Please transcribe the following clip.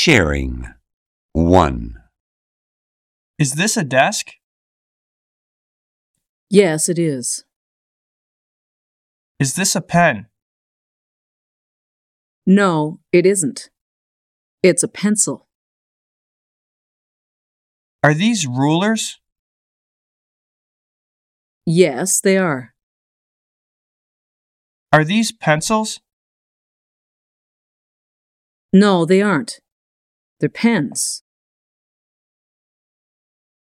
Sharing. 1. Is this a desk? Yes, it is. Is this a pen? No, it isn't. It's a pencil. Are these rulers? Yes, they are. Are these pencils? No, they aren't. They're pens.